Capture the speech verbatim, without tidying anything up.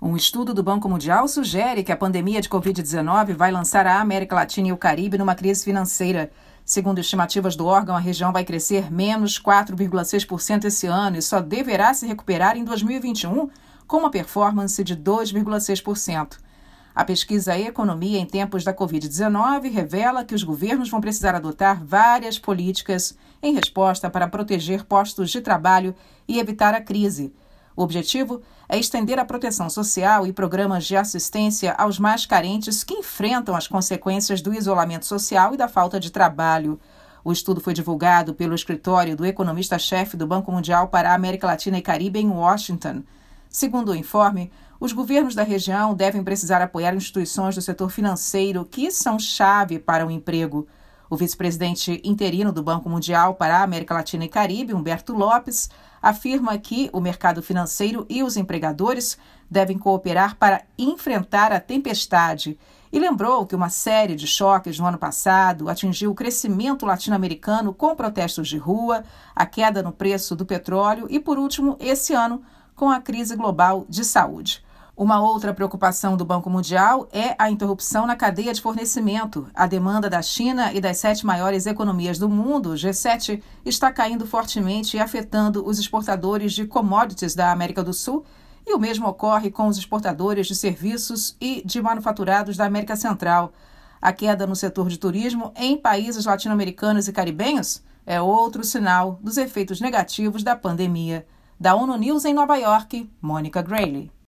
Um estudo do Banco Mundial sugere que a pandemia de covid dezenove vai lançar a América Latina e o Caribe numa crise financeira. Segundo estimativas do órgão, a região vai crescer menos quatro vírgula seis por cento esse ano e só deverá se recuperar em dois mil e vinte e um, com uma performance de dois vírgula seis por cento. A pesquisa Economia em Tempos da covid dezenove revela que os governos vão precisar adotar várias políticas em resposta para proteger postos de trabalho e evitar a crise. O objetivo é estender a proteção social e programas de assistência aos mais carentes que enfrentam as consequências do isolamento social e da falta de trabalho. O estudo foi divulgado pelo escritório do economista-chefe do Banco Mundial para a América Latina e Caribe em Washington. Segundo o informe, os governos da região devem precisar apoiar instituições do setor financeiro que são chave para o emprego. O vice-presidente interino do Banco Mundial para a América Latina e Caribe, Humberto Lopes, afirma que o mercado financeiro e os empregadores devem cooperar para enfrentar a tempestade e lembrou que uma série de choques no ano passado atingiu o crescimento latino-americano com protestos de rua, a queda no preço do petróleo e, por último, esse ano, com a crise global de saúde. Uma outra preocupação do Banco Mundial é a interrupção na cadeia de fornecimento. A demanda da China e das sete maiores economias do mundo, G sete, está caindo fortemente e afetando os exportadores de commodities da América do Sul, e o mesmo ocorre com os exportadores de serviços e de manufaturados da América Central. A queda no setor de turismo em países latino-americanos e caribenhos é outro sinal dos efeitos negativos da pandemia. Da ONU News em Nova York, Mônica Grayle.